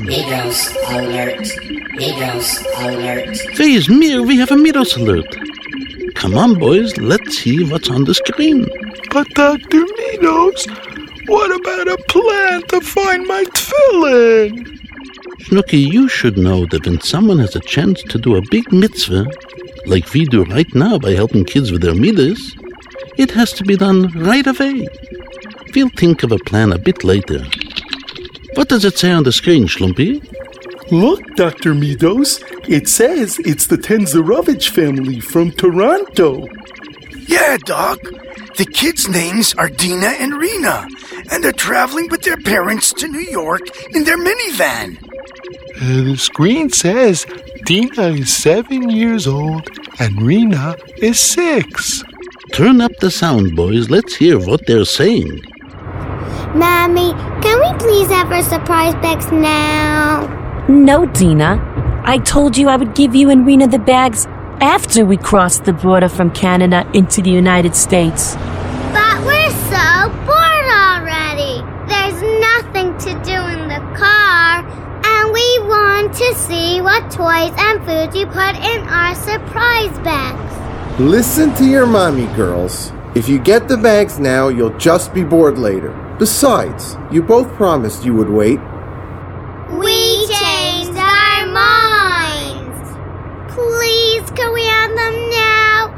Migos alert. Migos alert. Where's Mir? We have a Migos alert. Come on, boys. Let's see what's on the screen. But Dr. Migos, what about a plan to find my tefillin? Snooky, you should know that when someone has a chance to do a big mitzvah, like we do right now by helping kids with their midas, it has to be done right away. We'll think of a plan a bit later. What does it say on the screen, Schlumpy? Look, Dr. Migos, it says it's the Tenzerovich family from Toronto. Yeah, Doc. The kids' names are Dina and Rena, and they're traveling with their parents to New York in their minivan. The screen says Dina is 7 years old and Rena is 6. Turn up the sound, boys. Let's hear what they're saying. Mommy, can we please have our surprise bags now? No, Dina. I told you I would give you and Rena the bags after we crossed the border from Canada into the United States. But we're so bored already. There's nothing to do in the car, and we want to see what toys and food you put in our surprise bags. Listen to your mommy, girls. If you get the bags now, you'll just be bored later. Besides, you both promised you would wait. We changed our minds. Please, can we have them now?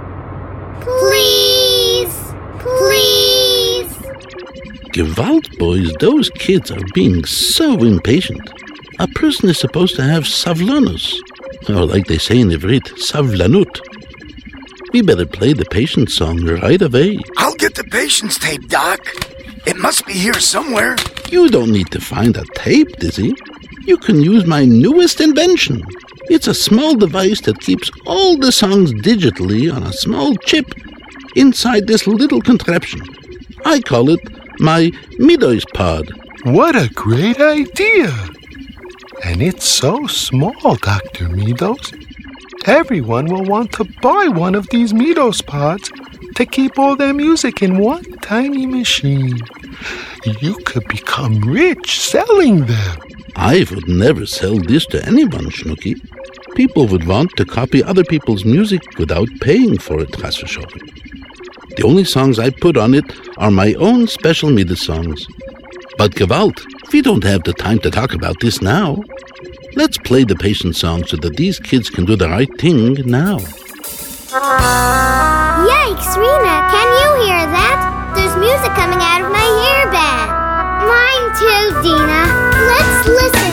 Please. Please. Gewalt, boys, those kids are being so impatient. A person is supposed to have savlanus, or like they say in Ivrit, savlanut. We better play the patience song right away. I'll get the patience tape, Doc. It must be here somewhere. You don't need to find a tape, Dizzy. You can use my newest invention. It's a small device that keeps all the songs digitally on a small chip inside this little contraption. I call it my Midos pod. What a great idea! And it's so small, Dr. Migos. Everyone will want to buy one of these Midos pods to keep all their music in one tiny machine. You could become rich selling them. I would never sell this to anyone, Snooky. People would want to copy other people's music without paying for it, Chas v'sholem. The only songs I put on it are my own special Midas songs. But Gewalt, we don't have the time to talk about this now. Let's play the patient song so that these kids can do the right thing now. Yikes, Rena, can you hear that? There's music coming out of my hairband. Mine too, Dina. Let's listen.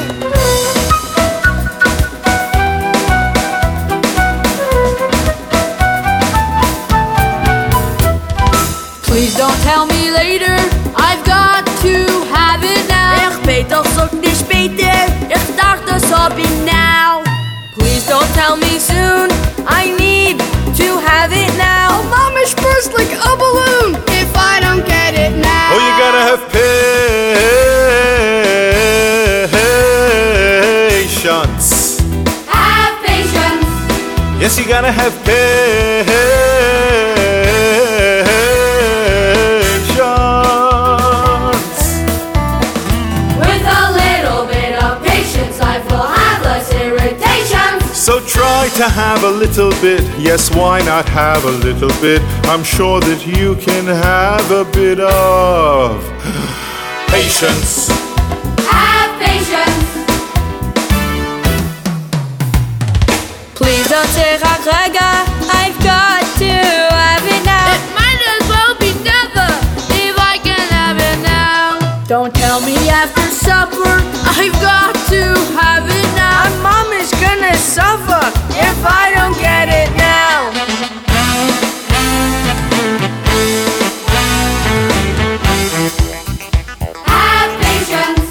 Please don't tell me later, I've got to have it now. Ich weet doch so nicht später, ich dacht das hab ich now. Please don't tell me soon, I need to have it now. Oh, Mom is burst like a balloon if I don't get it now. Oh, you gotta have patience. Have patience. Yes, you gotta have patience. With a little bit of patience, life will have less irritation. So try to have a little bit. Yes, why not have a little bit? I'm sure that you can have a bit of patience. Have patience. Please don't say Rega, I've got to have it now. It might as well be never if I can have it now. Don't tell me after supper, I've got to have it now. My mom is gonna suffer if I don't get it now. Have patience.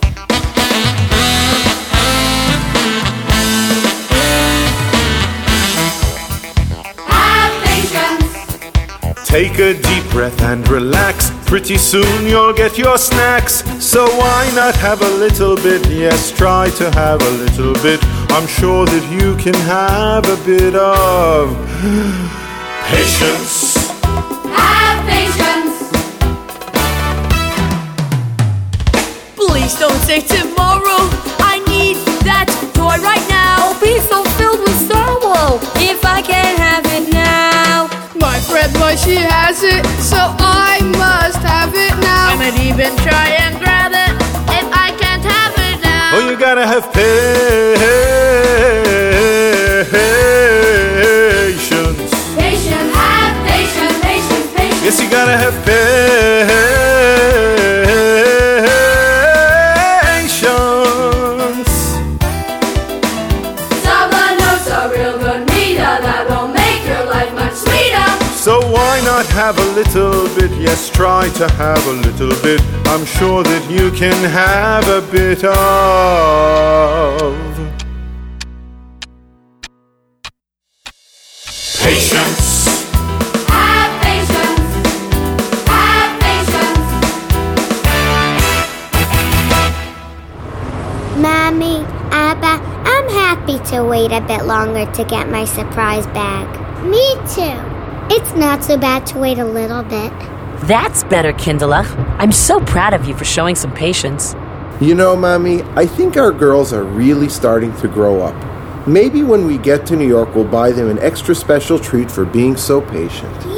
Have patience. Take a deep breath and relax. Pretty soon you'll get your snacks. So why not have a little bit? Yes, try to have a little bit. I'm sure that you can have a bit of patience. Have patience. Please don't say tomorrow. she has it, so I must have it now. I might even try and grab it if I can't have it now. Oh, you gotta have patience. Patience, have patience, patience, patience. Yes, you gotta have patience. Someone knows a real good meter that will make your life much sweeter. So why not have a little bit? Yes, try to have a little bit. I'm sure that you can have a bit of patience. Have patience, have patience. Mommy, Abba, I'm happy to wait a bit longer to get my surprise bag. Me too. It's not so bad to wait a little bit. That's better, Kindler. I'm so proud of you for showing some patience. You know, Mommy, I think our girls are really starting to grow up. Maybe when we get to New York, we'll buy them an extra special treat for being so patient.